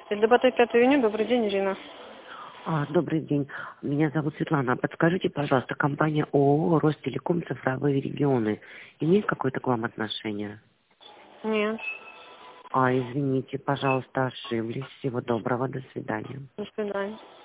Дебаты 5 июня. Добрый день, Ирина. Добрый день. Меня зовут Светлана. Подскажите, пожалуйста, компания ООО «Ростелеком. Цифровые регионы» имеет какое-то к вам отношение? Нет. Извините, пожалуйста, ошиблись. Всего доброго. До свидания. До свидания.